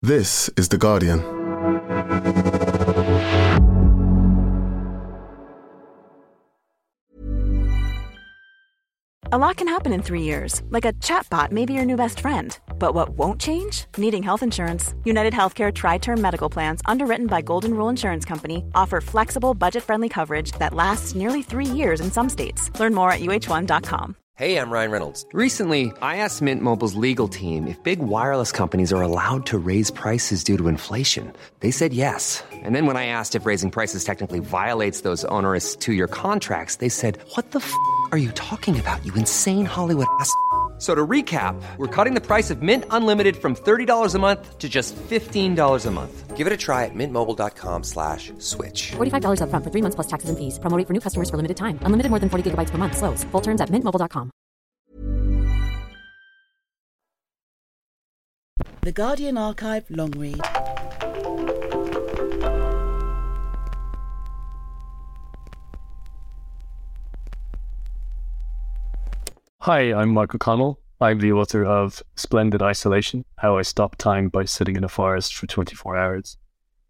This is The Guardian. A lot can happen in 3 years, like a chatbot may be your new best friend. But what won't change? Needing health insurance. United Healthcare Tri-Term Medical Plans, underwritten by Golden Rule Insurance Company, offer flexible, budget-friendly coverage that lasts nearly 3 years in some states. Learn more at uh1.com. Hey, I'm Ryan Reynolds. Recently, I asked Mint Mobile's legal team if big wireless companies are allowed to raise prices due to inflation. They said yes. And then when I asked if raising prices technically violates those onerous 2-year contracts, they said, "What the f*** are you talking about, you insane Hollywood ass?" So to recap, we're cutting the price of Mint Unlimited from $30 a month to just $15 a month. Give it a try at mintmobile.com/switch. $45 up front for 3 months plus taxes and fees. Promo rate for new customers for limited time. Unlimited more than 40 gigabytes per month. Slows full terms at mintmobile.com. The Guardian Archive long read. Hi, I'm Mark O'Connell. I'm the author of Splendid Isolation, How I Stopped Time by Sitting in a Forest for 24 Hours.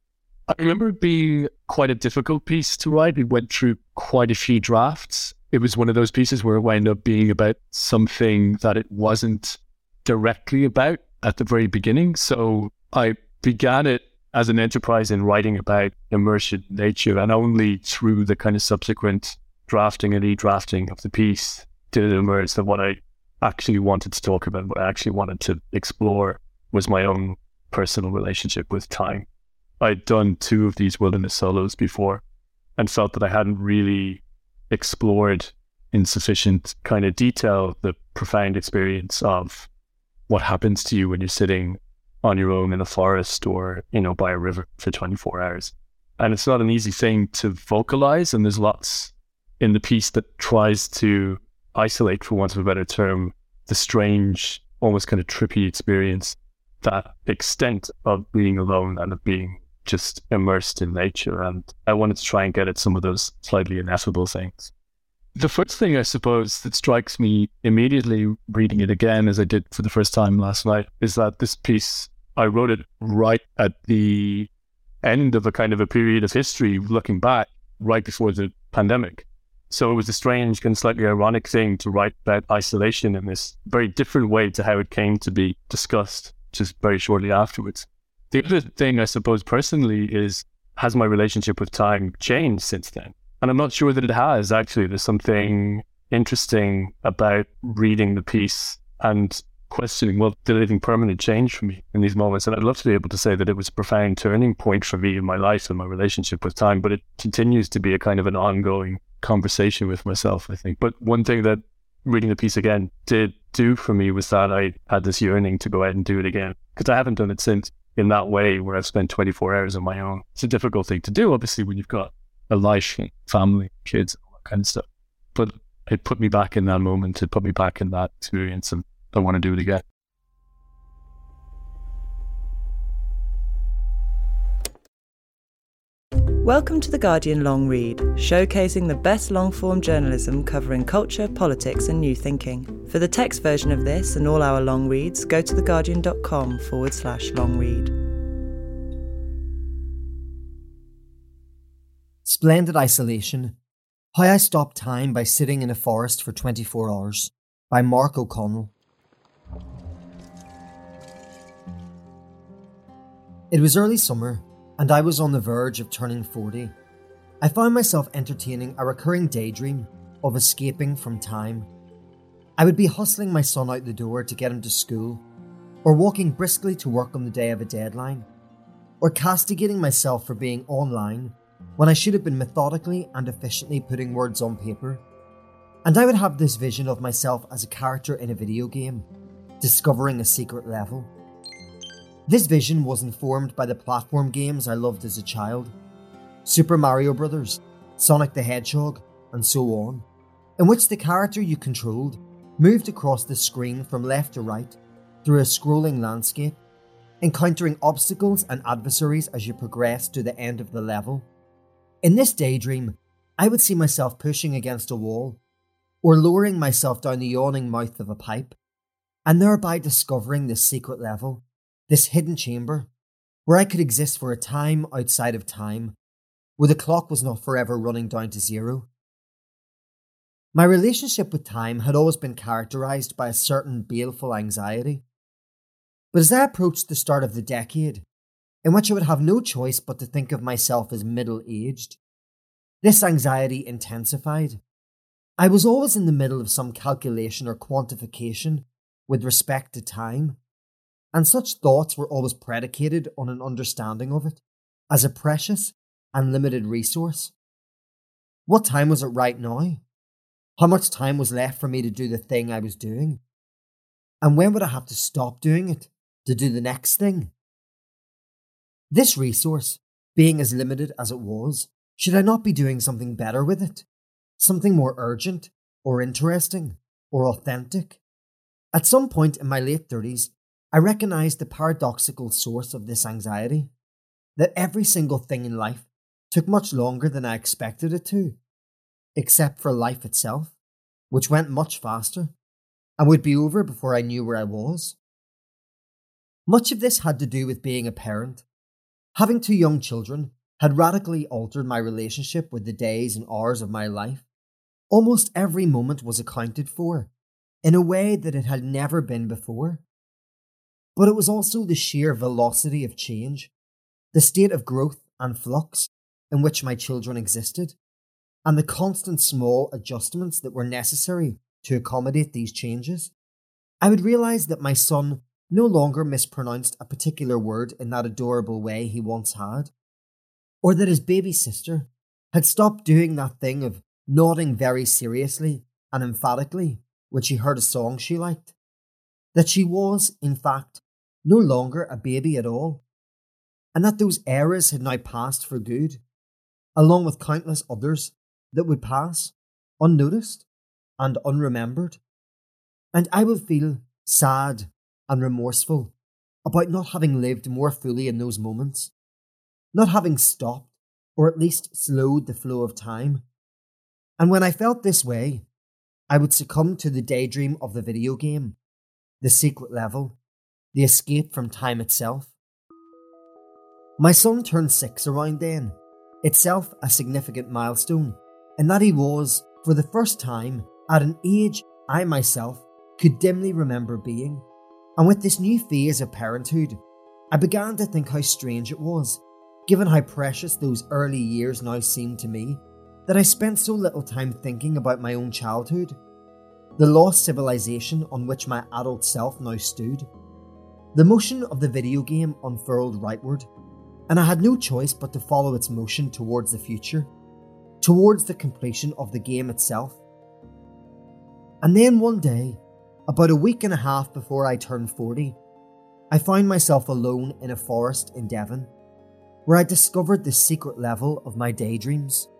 I remember it being quite a difficult piece to write. It went through quite a few drafts. It was one of those pieces where it wound up being about something that it wasn't directly about at the very beginning. So I began it as an enterprise in writing about immersion nature, and only through the kind of subsequent drafting and redrafting of the piece did it emerge that what I actually wanted to talk about, what I actually wanted to explore, was my own personal relationship with time. I'd done 2 of these wilderness solos before and felt that I hadn't really explored in sufficient kind of detail the profound experience of what happens to you when you're sitting on your own in a forest or, by a river for 24 hours. And it's not an easy thing to vocalize, and there's lots in the piece that tries to isolate, for want of a better term, the strange, almost kind of trippy experience, that extent of being alone and of being just immersed in nature. And I wanted to try and get at some of those slightly ineffable things. The first thing, I suppose, that strikes me immediately reading it again, as I did for the first time last night, is that this piece, I wrote it right at the end of a kind of a period of history, looking back, right before the pandemic. So it was a strange and slightly ironic thing to write about isolation in this very different way to how it came to be discussed just very shortly afterwards. The other thing, I suppose, personally, is, has my relationship with time changed since then? And I'm not sure that it has, actually. There's something interesting about reading the piece and questioning, well, did anything permanent change for me in these moments? And I'd love to be able to say that it was a profound turning point for me in my life and my relationship with time, but it continues to be a kind of an ongoing conversation with myself, I think. But one thing that reading the piece again did do for me was that I had this yearning to go out and do it again, because I haven't done it since in that way, where I've spent 24 hours on my own. It's a difficult thing to do, obviously, when you've got a life, family, kids, all that kind of stuff. But it put me back in that moment. It put me back in that experience, and I want to do it again. Welcome to The Guardian Long Read, showcasing the best long-form journalism covering culture, politics and new thinking. For the text version of this and all our long reads, go to theguardian.com/long read. Splendid Isolation, How I Stopped Time by Sitting in a Forest for 24 Hours, by Mark O'Connell. It was early summer, and I was on the verge of turning 40. I found myself entertaining a recurring daydream of escaping from time. I would be hustling my son out the door to get him to school, or walking briskly to work on the day of a deadline, or castigating myself for being online when I should have been methodically and efficiently putting words on paper. And I would have this vision of myself as a character in a video game, discovering a secret level. This vision was informed by the platform games I loved as a child, Super Mario Bros., Sonic the Hedgehog, and so on, in which the character you controlled moved across the screen from left to right through a scrolling landscape, encountering obstacles and adversaries as you progressed to the end of the level. In this daydream, I would see myself pushing against a wall, or lowering myself down the yawning mouth of a pipe, and thereby discovering this secret level, this hidden chamber, where I could exist for a time outside of time, where the clock was not forever running down to zero. My relationship with time had always been characterised by a certain baleful anxiety. But as I approached the start of the decade, in which I would have no choice but to think of myself as middle-aged, this anxiety intensified. I was always in the middle of some calculation or quantification with respect to time, and such thoughts were always predicated on an understanding of it as a precious and limited resource. What time was it right now? How much time was left for me to do the thing I was doing? And when would I have to stop doing it to do the next thing? This resource, being as limited as it was, should I not be doing something better with it? Something more urgent, or interesting, or authentic? At some point in my late 30s, I recognised the paradoxical source of this anxiety, that every single thing in life took much longer than I expected it to, except for life itself, which went much faster, and would be over before I knew where I was. Much of this had to do with being a parent. Having 2 young children had radically altered my relationship with the days and hours of my life. Almost every moment was accounted for, in a way that it had never been before. But it was also the sheer velocity of change, the state of growth and flux in which my children existed, and the constant small adjustments that were necessary to accommodate these changes. I would realise that my son no longer mispronounced a particular word in that adorable way he once had, or that his baby sister had stopped doing that thing of nodding very seriously and emphatically when she heard a song she liked, that she was, in fact, no longer a baby at all, and that those eras had now passed for good, along with countless others that would pass, unnoticed and unremembered. And I would feel sad and remorseful about not having lived more fully in those moments, not having stopped or at least slowed the flow of time. And when I felt this way, I would succumb to the daydream of the video game, the secret level, the escape from time itself. My son turned 6 around then, itself a significant milestone, in that he was, for the first time, at an age I myself could dimly remember being. And with this new phase of parenthood, I began to think how strange it was, given how precious those early years now seemed to me, that I spent so little time thinking about my own childhood, the lost civilization on which my adult self now stood. The motion of the video game unfurled rightward, and I had no choice but to follow its motion towards the future, towards the completion of the game itself. And then one day, about a week and a half before I turned 40, I found myself alone in a forest in Devon, where I discovered the secret level of my daydreams.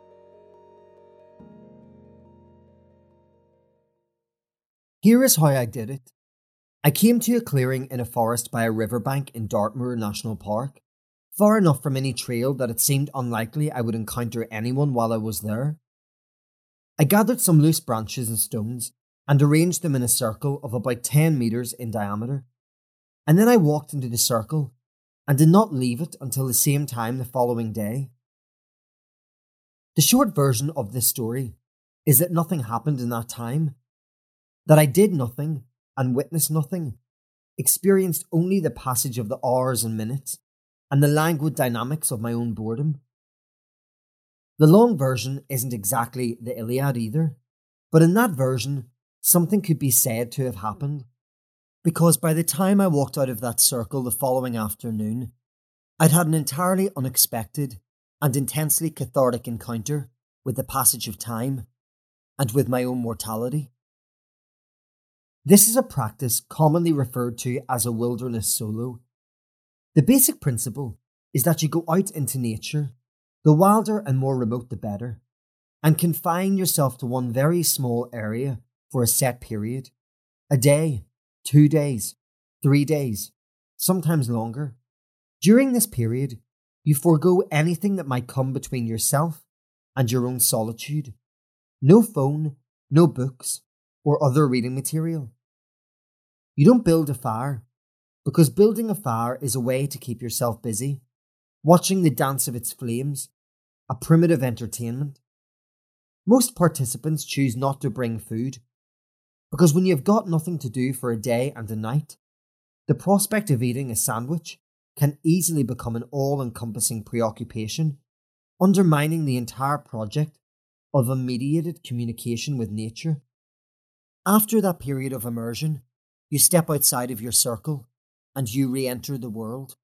Here is how I did it. I came to a clearing in a forest by a riverbank in Dartmoor National Park, far enough from any trail that it seemed unlikely I would encounter anyone while I was there. I gathered some loose branches and stones and arranged them in a circle of about 10 metres in diameter, and then I walked into the circle and did not leave it until the same time the following day. The short version of this story is that nothing happened in that time, that I did nothing and witnessed nothing, experienced only the passage of the hours and minutes, and the languid dynamics of my own boredom. The long version isn't exactly the Iliad either, but in that version, something could be said to have happened, because by the time I walked out of that circle the following afternoon, I'd had an entirely unexpected and intensely cathartic encounter with the passage of time and with my own mortality. This is a practice commonly referred to as a wilderness solo. The basic principle is that you go out into nature, the wilder and more remote the better, and confine yourself to one very small area for a set period, a day, 2 days, 3 days, sometimes longer. During this period, you forego anything that might come between yourself and your own solitude. No phone, no books, or other reading material. You don't build a fire, because building a fire is a way to keep yourself busy, watching the dance of its flames, a primitive entertainment. Most participants choose not to bring food, because when you've got nothing to do for a day and a night, the prospect of eating a sandwich can easily become an all-encompassing preoccupation, undermining the entire project of a mediated communication with nature. After that period of immersion, you step outside of your circle and you re-enter the world.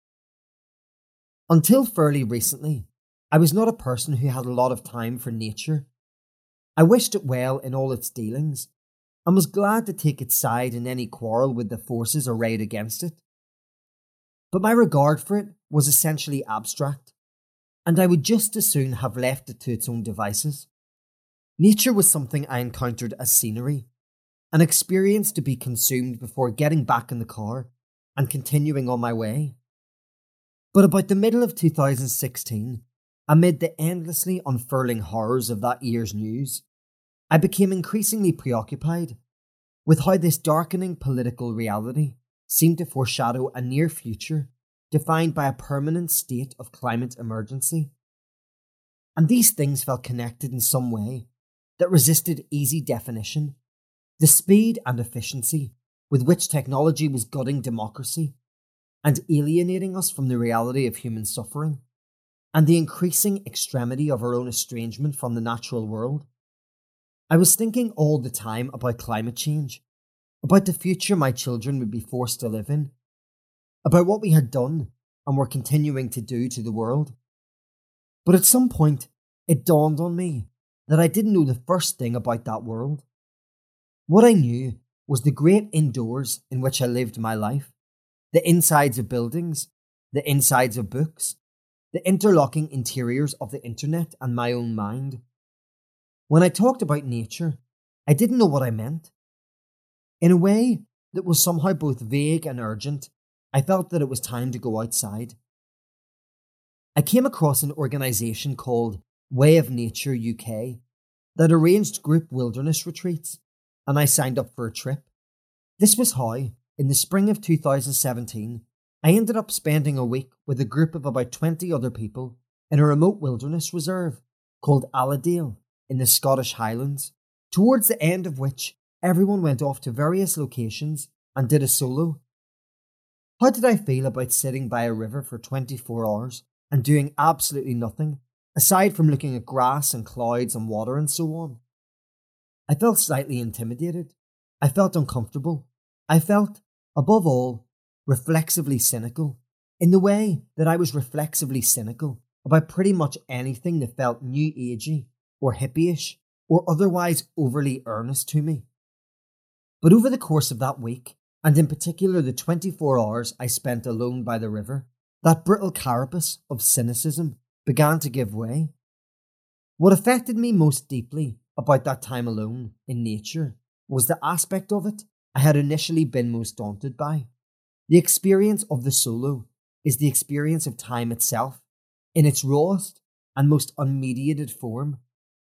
Until fairly recently, I was not a person who had a lot of time for nature. I wished it well in all its dealings, and was glad to take its side in any quarrel with the forces arrayed against it. But my regard for it was essentially abstract, and I would just as soon have left it to its own devices. Nature was something I encountered as scenery, an experience to be consumed before getting back in the car and continuing on my way. But about the middle of 2016, amid the endlessly unfurling horrors of that year's news, I became increasingly preoccupied with how this darkening political reality seemed to foreshadow a near future defined by a permanent state of climate emergency. And these things felt connected in some way that resisted easy definition. The speed and efficiency with which technology was gutting democracy and alienating us from the reality of human suffering, and the increasing extremity of our own estrangement from the natural world. I was thinking all the time about climate change, about the future my children would be forced to live in, about what we had done and were continuing to do to the world. But at some point, it dawned on me that I didn't know the first thing about that world. What I knew was the great indoors in which I lived my life, the insides of buildings, the insides of books, the interlocking interiors of the internet and my own mind. When I talked about nature, I didn't know what I meant. In a way that was somehow both vague and urgent, I felt that it was time to go outside. I came across an organisation called Way of Nature UK that arranged group wilderness retreats, and I signed up for a trip. This was how, in the spring of 2017, I ended up spending a week with a group of about 20 other people in a remote wilderness reserve called Allendale in the Scottish Highlands, towards the end of which everyone went off to various locations and did a solo. How did I feel about sitting by a river for 24 hours and doing absolutely nothing, aside from looking at grass and clouds and water and so on? I felt slightly intimidated. I felt uncomfortable. I felt, above all, reflexively cynical, in the way that I was reflexively cynical about pretty much anything that felt new agey or hippie-ish or otherwise overly earnest to me. But over the course of that week, and in particular the 24 hours I spent alone by the river, that brittle carapace of cynicism began to give way. What affected me most deeply about that time alone in nature was the aspect of it I had initially been most daunted by. The experience of the solo is the experience of time itself, in its rawest and most unmediated form.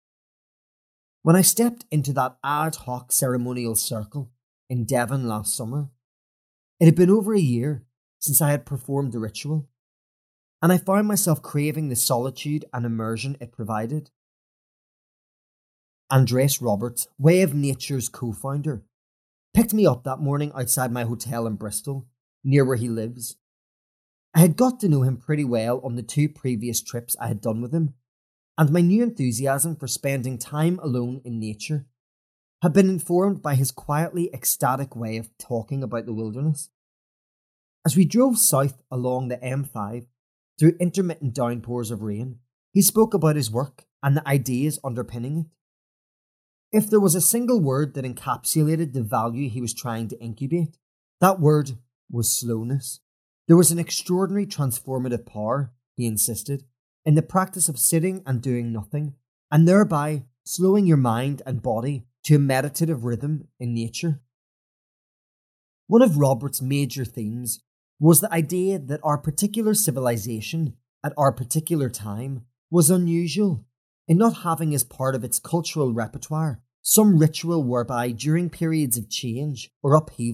When I stepped into that ad hoc ceremonial circle in Devon last summer, it had been over a year since I had performed the ritual, and I found myself craving the solitude and immersion it provided. Andres Roberts, Way of Nature's co-founder, picked me up that morning outside my hotel in Bristol, near where he lives. I had got to know him pretty well on the 2 previous trips I had done with him, and my new enthusiasm for spending time alone in nature had been informed by his quietly ecstatic way of talking about the wilderness. As we drove south along the M5 through intermittent downpours of rain, he spoke about his work and the ideas underpinning it. If there was a single word that encapsulated the value he was trying to incubate, that word was slowness. There was an extraordinary transformative power, he insisted, in the practice of sitting and doing nothing, and thereby slowing your mind and body to a meditative rhythm in nature. One of Robert's major themes was the idea that our particular civilization at our particular time was unusual in not having as part of its cultural repertoire some ritual whereby during periods of change or upheaval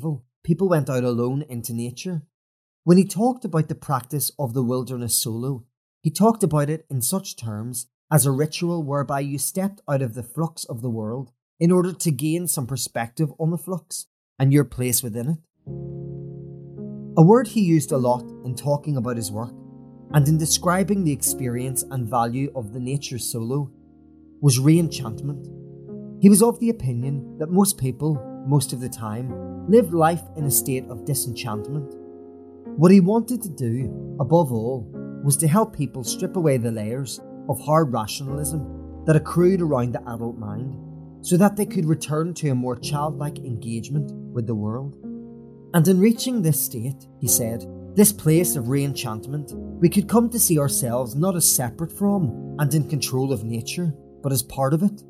people went out alone into nature. When he talked about the practice of the wilderness solo, he talked about it in such terms as a ritual whereby you stepped out of the flux of the world in order to gain some perspective on the flux and your place within it. A word he used a lot in talking about his work and in describing the experience and value of the nature solo was re-enchantment. He was of the opinion that most people, most of the time, lived life in a state of disenchantment. What he wanted to do, above all, was to help people strip away the layers of hard rationalism that accrued around the adult mind, so that they could return to a more childlike engagement with the world. And in reaching this state, he said, this place of re-enchantment, we could come to see ourselves not as separate from and in control of nature, but as part of it.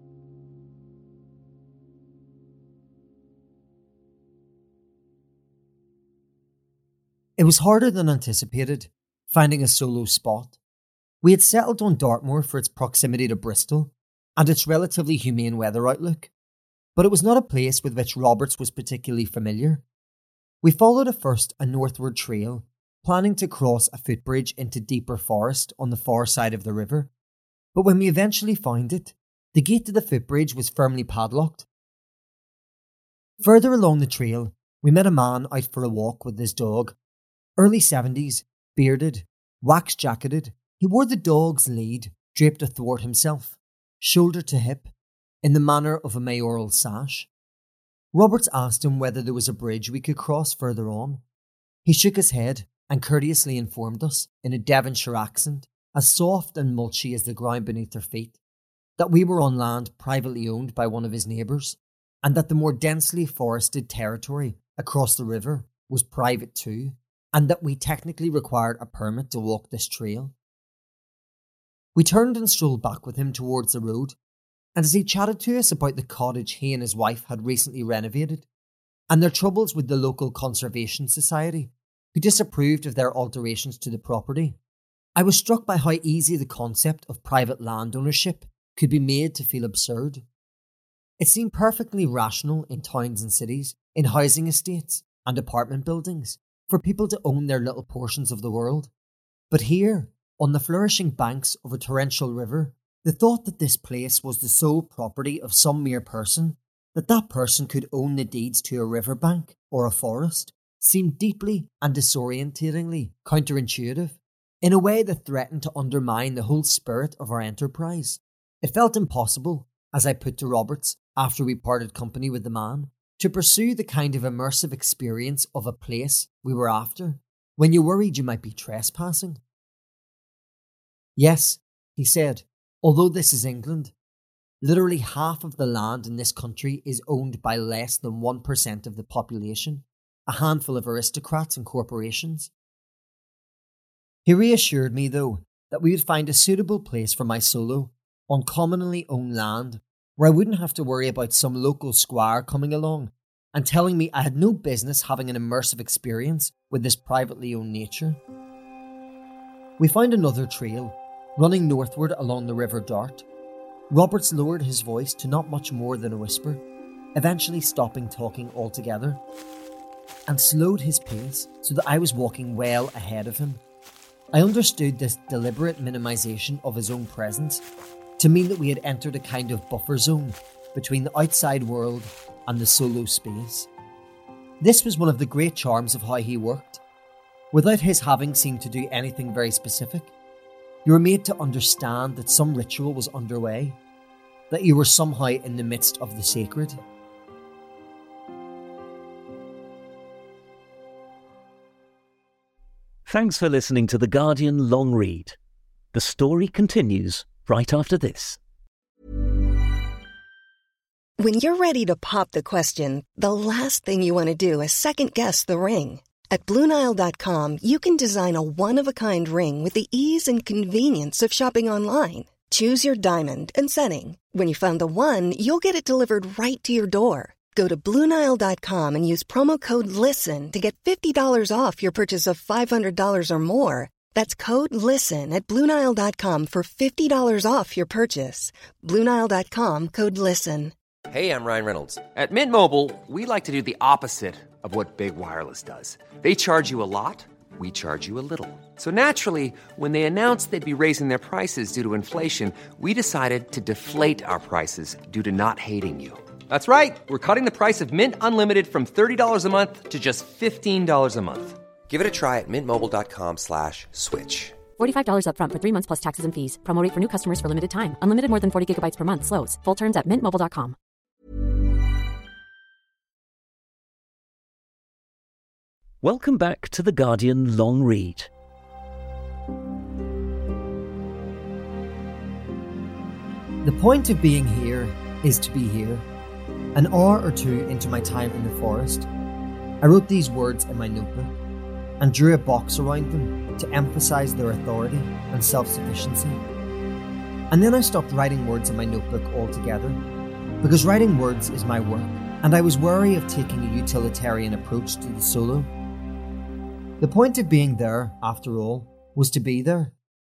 It was harder than anticipated, finding a solo spot. We had settled on Dartmoor for its proximity to Bristol and its relatively humane weather outlook, but it was not a place with which Roberts was particularly familiar. We followed at first a northward trail, planning to cross a footbridge into deeper forest on the far side of the river, but when we eventually found it, the gate to the footbridge was firmly padlocked. Further along the trail, we met a man out for a walk with his dog. Early 70s, bearded, wax-jacketed, he wore the dog's lead draped athwart himself, shoulder to hip, in the manner of a mayoral sash. Roberts asked him whether there was a bridge we could cross further on. He shook his head and courteously informed us, in a Devonshire accent, as soft and mulchy as the ground beneath their feet, that we were on land privately owned by one of his neighbours, and that the more densely forested territory across the river was private too, and that we technically required a permit to walk this trail. We turned and strolled back with him towards the road, and as he chatted to us about the cottage he and his wife had recently renovated, and their troubles with the local conservation society, who disapproved of their alterations to the property, I was struck by how easy the concept of private land ownership could be made to feel absurd. It seemed perfectly rational in towns and cities, in housing estates and apartment buildings, for people to own their little portions of the world. But here, on the flourishing banks of a torrential river, the thought that this place was the sole property of some mere person, that that person could own the deeds to a riverbank or a forest, seemed deeply and disorientatingly counterintuitive, in a way that threatened to undermine the whole spirit of our enterprise. It felt impossible, as I put to Roberts after we parted company with the man, to pursue the kind of immersive experience of a place we were after, when you worried you might be trespassing. Yes, he said, although this is England, literally half of the land in this country is owned by less than 1% of the population, a handful of aristocrats and corporations. He reassured me, though, that we would find a suitable place for my solo on commonly owned land, where I wouldn't have to worry about some local squire coming along and telling me I had no business having an immersive experience with this privately owned nature. We found another trail, running northward along the River Dart. Roberts lowered his voice to not much more than a whisper, eventually stopping talking altogether, and slowed his pace so that I was walking well ahead of him. I understood this deliberate minimization of his own presence to mean that we had entered a kind of buffer zone between the outside world and the solo space. This was one of the great charms of how he worked. Without his having seemed to do anything very specific, you were made to understand that some ritual was underway, that you were somehow in the midst of the sacred. Thanks for listening to The Guardian Long Read. The story continues right after this. When you're ready to pop the question, the last thing you want to do is second-guess the ring. At BlueNile.com, you can design a one-of-a-kind ring with the ease and convenience of shopping online. Choose your diamond and setting. When you find the one, you'll get it delivered right to your door. Go to BlueNile.com and use promo code LISTEN to get $50 off your purchase of $500 or more. That's code LISTEN at BlueNile.com for $50 off your purchase. BlueNile.com, code LISTEN. Hey, I'm Ryan Reynolds. At Mint Mobile, we like to do the opposite of what Big Wireless does. They charge you a lot, we charge you a little. So naturally, when they announced they'd be raising their prices due to inflation, we decided to deflate our prices due to not hating you. That's right. We're cutting the price of Mint Unlimited from $30 a month to just $15 a month. Give it a try at mintmobile.com/switch. $45 up front for 3 months plus taxes and fees. Promo rate for new customers for limited time. Unlimited more than 40 gigabytes per month. Slows full terms at mintmobile.com. Welcome back to The Guardian Long Read. The point of being here is to be here. An hour or two into my time in the forest, I wrote these words in my notebook and drew a box around them to emphasise their authority and self-sufficiency. And then I stopped writing words in my notebook altogether, because writing words is my work, and I was wary of taking a utilitarian approach to the solo. The point of being there, after all, was to be there.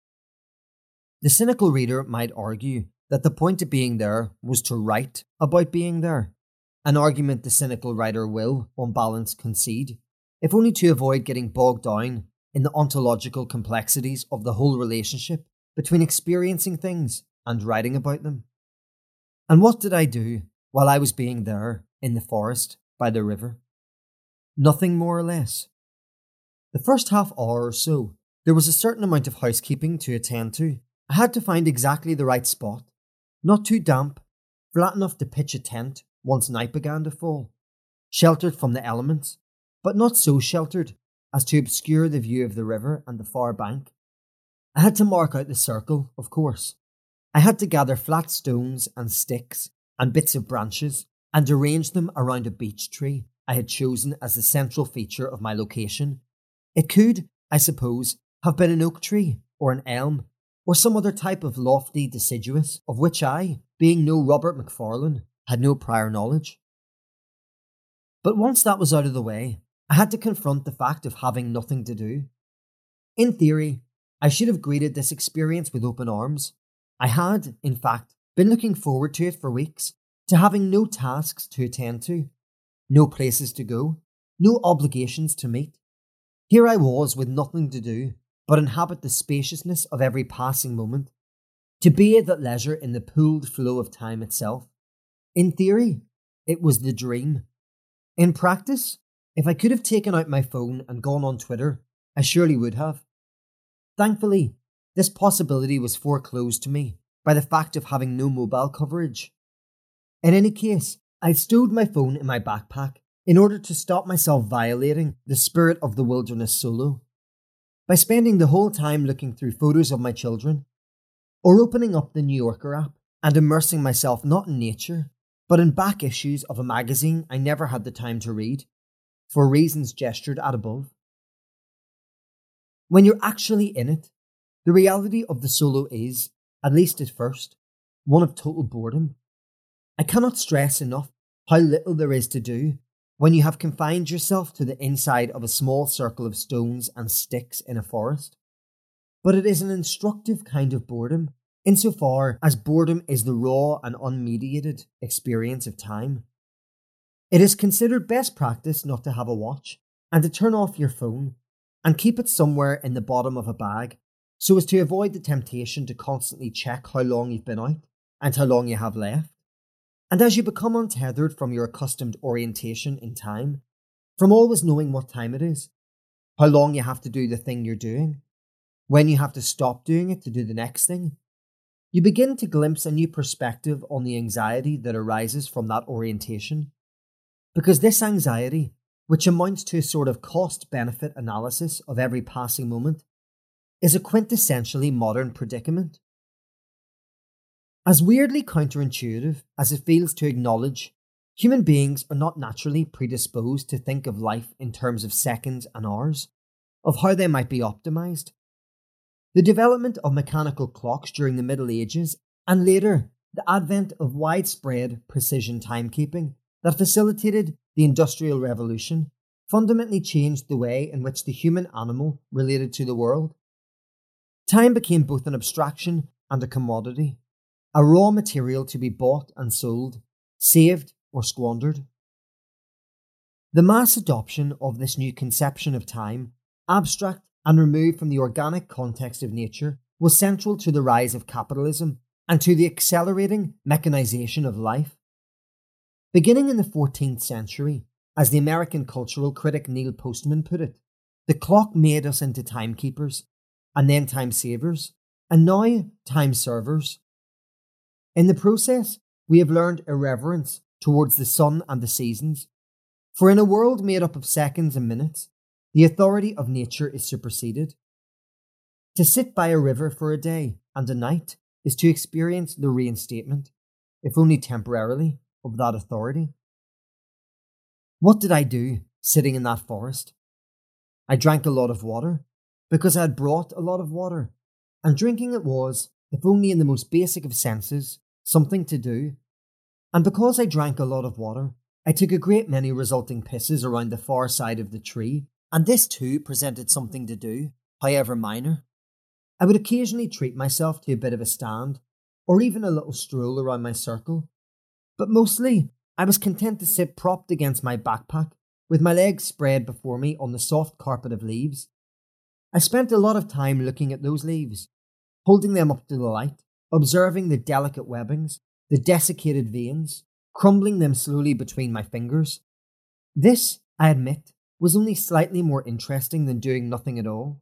The cynical reader might argue that the point of being there was to write about being there, an argument the cynical writer will, on balance, concede, if only to avoid getting bogged down in the ontological complexities of the whole relationship between experiencing things and writing about them. And what did I do while I was being there in the forest by the river? Nothing more or less. The first half hour or so, there was a certain amount of housekeeping to attend to. I had to find exactly the right spot, not too damp, flat enough to pitch a tent once night began to fall, sheltered from the elements, but not so sheltered as to obscure the view of the river and the far bank. I had to mark out the circle, of course. I had to gather flat stones and sticks and bits of branches and arrange them around a beech tree I had chosen as the central feature of my location. It could, I suppose, have been an oak tree or an elm or some other type of lofty deciduous of which I, being no Robert Macfarlane, had no prior knowledge. But once that was out of the way, I had to confront the fact of having nothing to do. In theory, I should have greeted this experience with open arms. I had, in fact, been looking forward to it for weeks, to having no tasks to attend to, no places to go, no obligations to meet. Here I was with nothing to do but inhabit the spaciousness of every passing moment, to bathe at leisure in the pooled flow of time itself. In theory, it was the dream. In practice, if I could have taken out my phone and gone on Twitter, I surely would have. Thankfully, this possibility was foreclosed to me by the fact of having no mobile coverage. In any case, I stowed my phone in my backpack in order to stop myself violating the spirit of the wilderness solo by spending the whole time looking through photos of my children, or opening up the New Yorker app and immersing myself not in nature, but in back issues of a magazine I never had the time to read, for reasons gestured at above. When you're actually in it, the reality of the solo is, at least at first, one of total boredom. I cannot stress enough how little there is to do when you have confined yourself to the inside of a small circle of stones and sticks in a forest. But it is an instructive kind of boredom, insofar as boredom is the raw and unmediated experience of time. It is considered best practice not to have a watch, and to turn off your phone, and keep it somewhere in the bottom of a bag, so as to avoid the temptation to constantly check how long you've been out, and how long you have left. And as you become untethered from your accustomed orientation in time, from always knowing what time it is, how long you have to do the thing you're doing, when you have to stop doing it to do the next thing, you begin to glimpse a new perspective on the anxiety that arises from that orientation. Because this anxiety, which amounts to a sort of cost-benefit analysis of every passing moment, is a quintessentially modern predicament. As weirdly counterintuitive as it feels to acknowledge, human beings are not naturally predisposed to think of life in terms of seconds and hours, of how they might be optimized. The development of mechanical clocks during the Middle Ages, and later the advent of widespread precision timekeeping that facilitated the Industrial Revolution, fundamentally changed the way in which the human animal related to the world. Time became both an abstraction and a commodity, a raw material to be bought and sold, saved or squandered. The mass adoption of this new conception of time, abstract and removed from the organic context of nature, was central to the rise of capitalism and to the accelerating mechanization of life. Beginning in the 14th century, as the American cultural critic Neil Postman put it, the clock made us into timekeepers, and then time savers, and now time servers. In the process, we have learned irreverence towards the sun and the seasons, for in a world made up of seconds and minutes, the authority of nature is superseded. To sit by a river for a day and a night is to experience the reinstatement, if only temporarily, of that authority. What did I do sitting in that forest? I drank a lot of water because I had brought a lot of water, and drinking it was, if only in the most basic of senses, something to do. And because I drank a lot of water, I took a great many resulting pisses around the far side of the tree, and this too presented something to do, however minor. I would occasionally treat myself to a bit of a stand, or even a little stroll around my circle, but mostly I was content to sit propped against my backpack, with my legs spread before me on the soft carpet of leaves. I spent a lot of time looking at those leaves, holding them up to the light, observing the delicate webbings, the desiccated veins, crumbling them slowly between my fingers. This, I admit, was only slightly more interesting than doing nothing at all.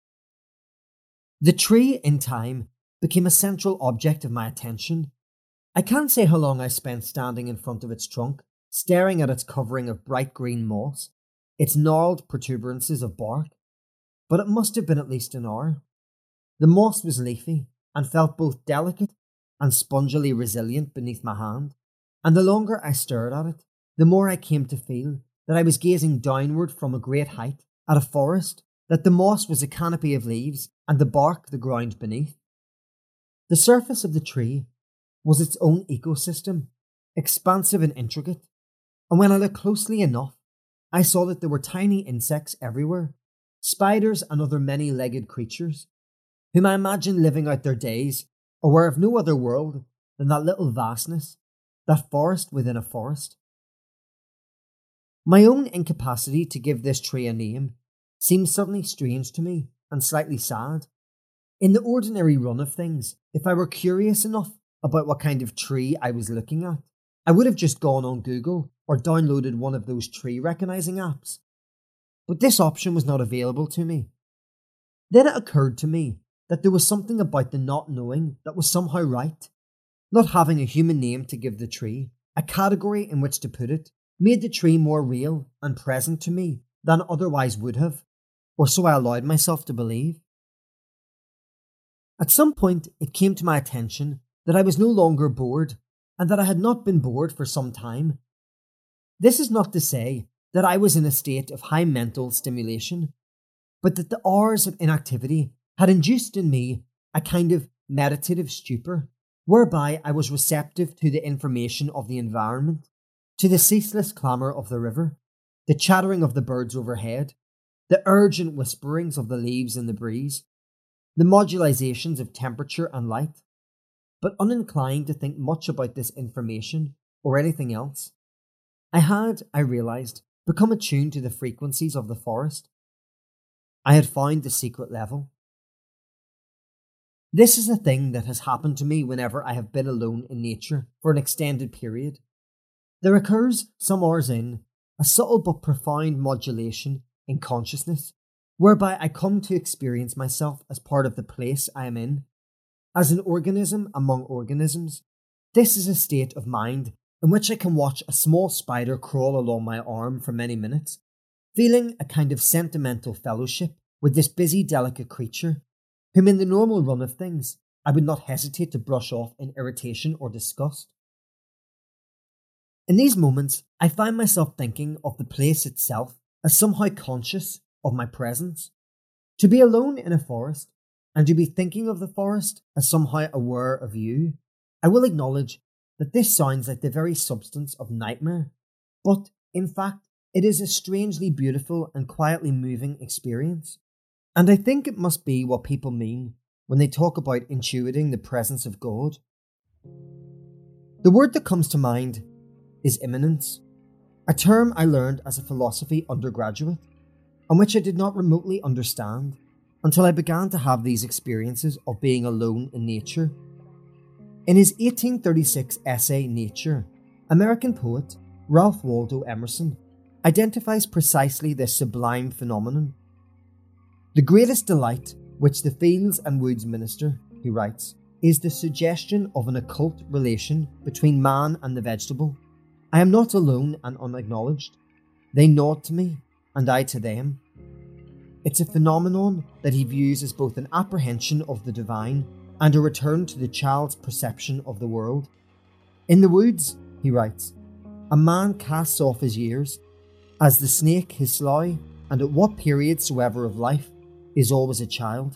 The tree, in time, became a central object of my attention. I can't say how long I spent standing in front of its trunk, staring at its covering of bright green moss, its gnarled protuberances of bark, but it must have been at least an hour. The moss was leafy and felt both delicate and spongily resilient beneath my hand, and the longer I stared at it, the more I came to feel that I was gazing downward from a great height at a forest, that the moss was a canopy of leaves and the bark the ground beneath. The surface of the tree was its own ecosystem, expansive and intricate, and when I looked closely enough, I saw that there were tiny insects everywhere, spiders and other many-legged creatures, whom I imagined living out their days, aware of no other world than that little vastness, that forest within a forest. My own incapacity to give this tree a name seemed suddenly strange to me and slightly sad. In the ordinary run of things, if I were curious enough about what kind of tree I was looking at, I would have just gone on Google or downloaded one of those tree recognizing apps. But this option was not available to me. Then it occurred to me that there was something about the not knowing that was somehow right. Not having a human name to give the tree, a category in which to put it, made the tree more real and present to me than it otherwise would have, or so I allowed myself to believe. At some point it came to my attention that I was no longer bored, and that I had not been bored for some time. This is not to say that I was in a state of high mental stimulation, but that the hours of inactivity had induced in me a kind of meditative stupor, whereby I was receptive to the information of the environment, to the ceaseless clamour of the river, the chattering of the birds overhead, the urgent whisperings of the leaves in the breeze, the modulations of temperature and light, but uninclined to think much about this information or anything else. I had, I realised, become attuned to the frequencies of the forest. I had found the secret level. This is a thing that has happened to me whenever I have been alone in nature for an extended period. There occurs, some hours in, a subtle but profound modulation in consciousness, whereby I come to experience myself as part of the place I am in, as an organism among organisms. This is a state of mind in which I can watch a small spider crawl along my arm for many minutes, feeling a kind of sentimental fellowship with this busy, delicate creature, whom in the normal run of things I would not hesitate to brush off in irritation or disgust. In these moments, I find myself thinking of the place itself as somehow conscious of my presence. To be alone in a forest, and to be thinking of the forest as somehow aware of you, I will acknowledge that this sounds like the very substance of nightmare, but in fact, it is a strangely beautiful and quietly moving experience. And I think it must be what people mean when they talk about intuiting the presence of God. The word that comes to mind is immanence. a term I learned as a philosophy undergraduate, and which I did not remotely understand until I began to have these experiences of being alone in nature. In his 1836 essay Nature, American poet Ralph Waldo Emerson identifies precisely this sublime phenomenon. The greatest delight which the fields and woods minister, he writes, is the suggestion of an occult relation between man and the vegetable. I am not alone and unacknowledged. They nod to me, and I to them. It's a phenomenon that he views as both an apprehension of the divine and a return to the child's perception of the world. In the woods, he writes, a man casts off his years, as the snake his slough, and at what period soever of life is always a child.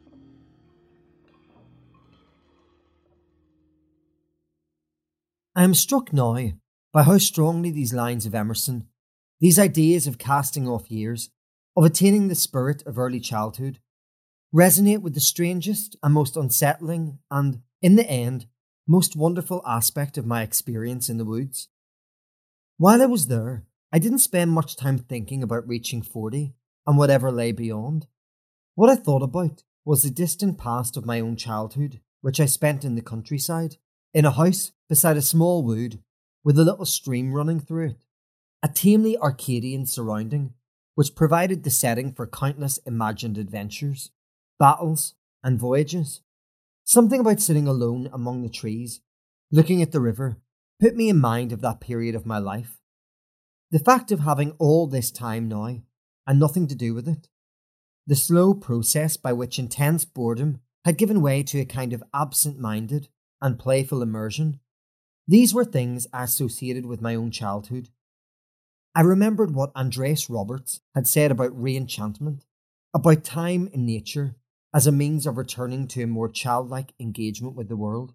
I am struck now by how strongly these lines of Emerson, these ideas of casting off years, of attaining the spirit of early childhood, resonate with the strangest and most unsettling and, in the end, most wonderful aspect of my experience in the woods. While I was there, I didn't spend much time thinking about reaching 40 and whatever lay beyond. What I thought about was the distant past of my own childhood, which I spent in the countryside, in a house beside a small wood with a little stream running through it, a tamely Arcadian surrounding which provided the setting for countless imagined adventures, battles and voyages. Something about sitting alone among the trees, looking at the river, put me in mind of that period of my life. The fact of having all this time now and nothing to do with it, the slow process by which intense boredom had given way to a kind of absent-minded and playful immersion, these were things I associated with my own childhood. I remembered what Andreas Roberts had said about re-enchantment, about time in nature as a means of returning to a more childlike engagement with the world.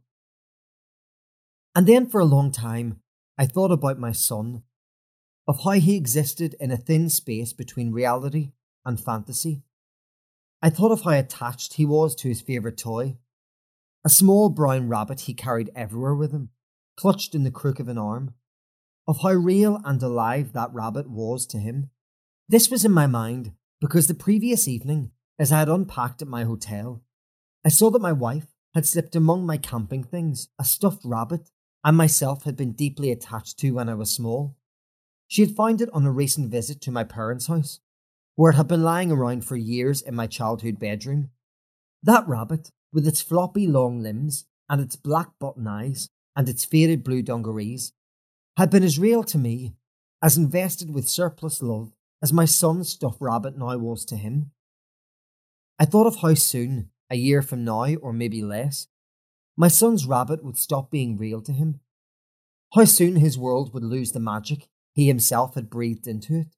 And then for a long time, I thought about my son, of how he existed in a thin space between reality and fantasy. I thought of how attached he was to his favourite toy, a small brown rabbit he carried everywhere with him, clutched in the crook of an arm, of how real and alive that rabbit was to him. This was in my mind because the previous evening, as I had unpacked at my hotel, I saw that my wife had slipped among my camping things a stuffed rabbit I myself had been deeply attached to when I was small. She had found it on a recent visit to my parents' house, where it had been lying around for years in my childhood bedroom. That rabbit, with its floppy long limbs and its black button eyes and its faded blue dungarees, had been as real to me, as invested with surplus love, as my son's stuffed rabbit now was to him. I thought of how soon, a year from now or maybe less, my son's rabbit would stop being real to him, how soon his world would lose the magic he himself had breathed into it.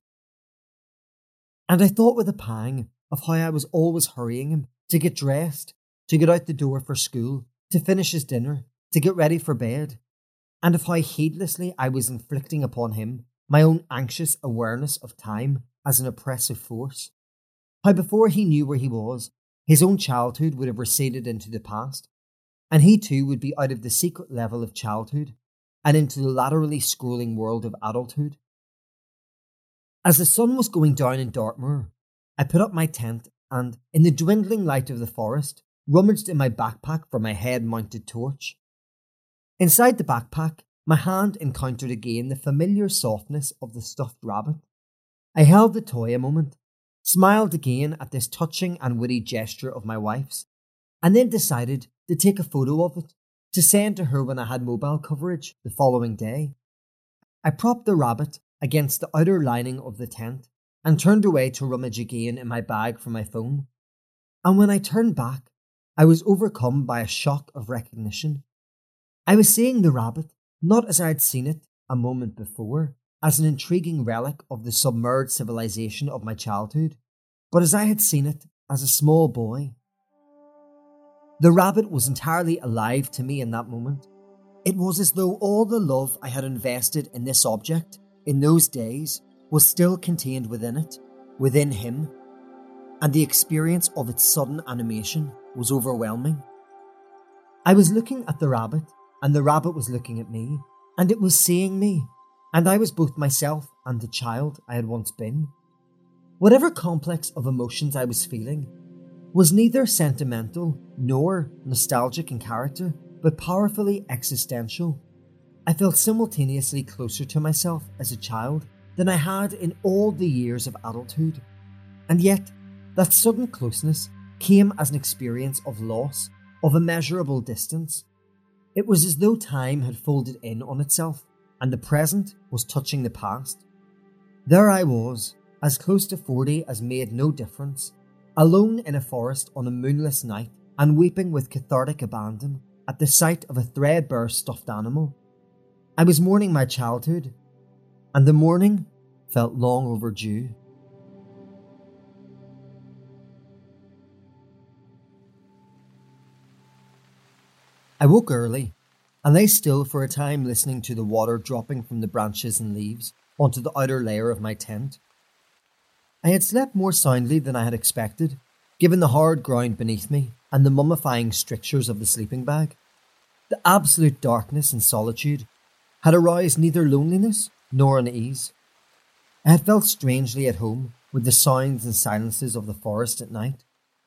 And I thought with a pang of how I was always hurrying him to get dressed, to get out the door for school, to finish his dinner, to get ready for bed, and of how heedlessly I was inflicting upon him my own anxious awareness of time as an oppressive force. How before he knew where he was, his own childhood would have receded into the past, and he too would be out of the secret level of childhood and into the laterally scrolling world of adulthood. As the sun was going down in Dartmoor, I put up my tent and, in the dwindling light of the forest, rummaged in my backpack for my head-mounted torch. Inside the backpack, my hand encountered again the familiar softness of the stuffed rabbit. I held the toy a moment, smiled again at this touching and witty gesture of my wife's, and then decided to take a photo of it, to send to her when I had mobile coverage the following day. I propped the rabbit against the outer lining of the tent and turned away to rummage again in my bag for my phone. And when I turned back, I was overcome by a shock of recognition. I was seeing the rabbit not as I had seen it a moment before, as an intriguing relic of the submerged civilization of my childhood, but as I had seen it as a small boy. The rabbit was entirely alive to me in that moment. It was as though all the love I had invested in this object in those days was still contained within it, within him, and the experience of its sudden animation was overwhelming. I was looking at the rabbit, and the rabbit was looking at me, and it was seeing me, and I was both myself and the child I had once been. Whatever complex of emotions I was feeling was neither sentimental nor nostalgic in character, but powerfully existential. I felt simultaneously closer to myself as a child than I had in all the years of adulthood, and yet that sudden closeness came as an experience of loss, of immeasurable distance. It was as though time had folded in on itself, and the present was touching the past. There I was, as close to 40 as made no difference, alone in a forest on a moonless night and weeping with cathartic abandon at the sight of a threadbare stuffed animal. I was mourning my childhood, and the mourning felt long overdue. I woke early and lay still for a time, listening to the water dropping from the branches and leaves onto the outer layer of my tent. I had slept more soundly than I had expected, given the hard ground beneath me and the mummifying strictures of the sleeping bag. The absolute darkness and solitude had aroused neither loneliness nor unease. I had felt strangely at home with the sounds and silences of the forest at night.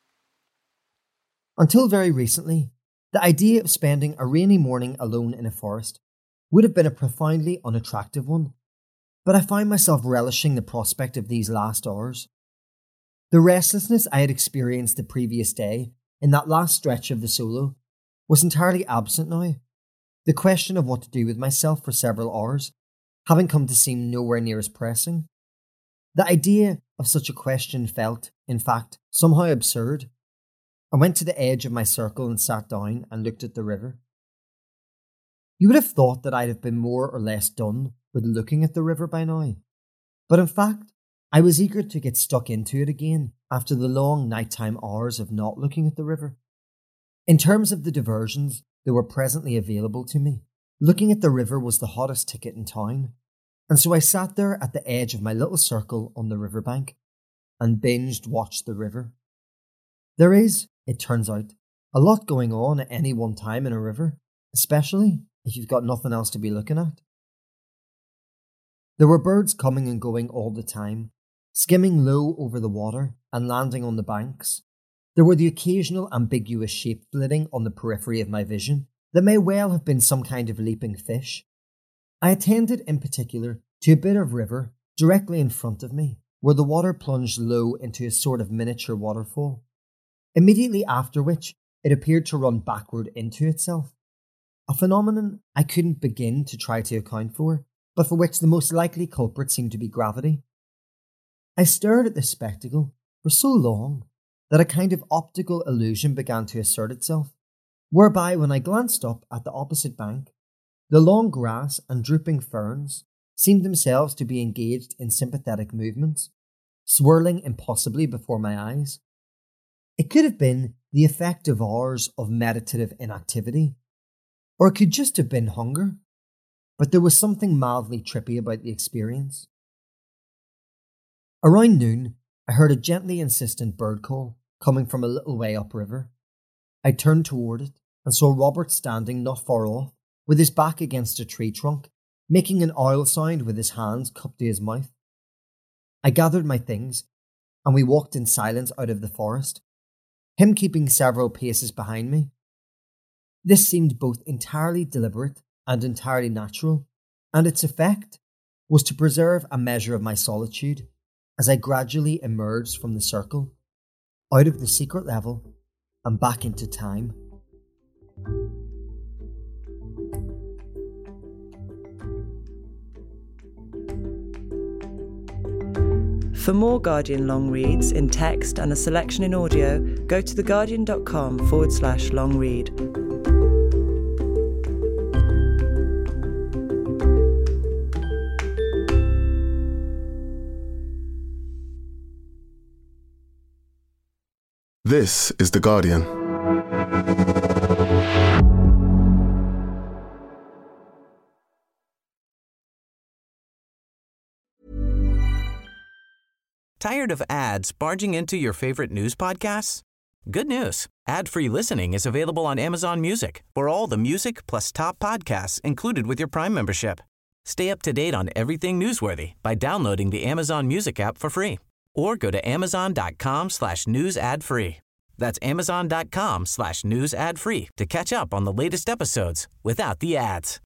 Until very recently, the idea of spending a rainy morning alone in a forest would have been a profoundly unattractive one, but I found myself relishing the prospect of these last hours. The restlessness I had experienced the previous day in that last stretch of the solo was entirely absent now, the question of what to do with myself for several hours having come to seem nowhere near as pressing. The idea of such a question felt, in fact, somehow absurd. I went to the edge of my circle and sat down and looked at the river. You would have thought that I'd have been more or less done with looking at the river by now, but in fact, I was eager to get stuck into it again after the long nighttime hours of not looking at the river. In terms of the diversions that were presently available to me, looking at the river was the hottest ticket in town, and so I sat there at the edge of my little circle on the riverbank and binged watched the river. There is, it turns out, a lot going on at any one time in a river, especially if you've got nothing else to be looking at. There were birds coming and going all the time, skimming low over the water and landing on the banks. There were the occasional ambiguous shape flitting on the periphery of my vision that may well have been some kind of leaping fish. I attended in particular to a bit of river directly in front of me, where the water plunged low into a sort of miniature waterfall, immediately after which it appeared to run backward into itself, a phenomenon I couldn't begin to try to account for, but for which the most likely culprit seemed to be gravity. I stared at this spectacle for so long that a kind of optical illusion began to assert itself, whereby when I glanced up at the opposite bank, the long grass and drooping ferns seemed themselves to be engaged in sympathetic movements, swirling impossibly before my eyes. It could have been the effect of hours of meditative inactivity, or it could just have been hunger, but there was something mildly trippy about the experience. Around noon, I heard a gently insistent bird call coming from a little way upriver. I turned toward it and saw Robert standing not far off, with his back against a tree trunk, making an owl sound with his hands cupped to his mouth. I gathered my things, and we walked in silence out of the forest, him keeping several paces behind me. This seemed both entirely deliberate and entirely natural, and its effect was to preserve a measure of my solitude as I gradually emerged from the circle, out of the secret level, and back into time. For more Guardian long reads in text and a selection in audio, go to theguardian.com/long read. This is The Guardian. Tired of ads barging into your favorite news podcasts? Good news. Ad-free listening is available on Amazon Music for all the music plus top podcasts included with your Prime membership. Stay up to date on everything newsworthy by downloading the Amazon Music app for free or go to amazon.com/news ad free. That's amazon.com/news ad free to catch up on the latest episodes without the ads.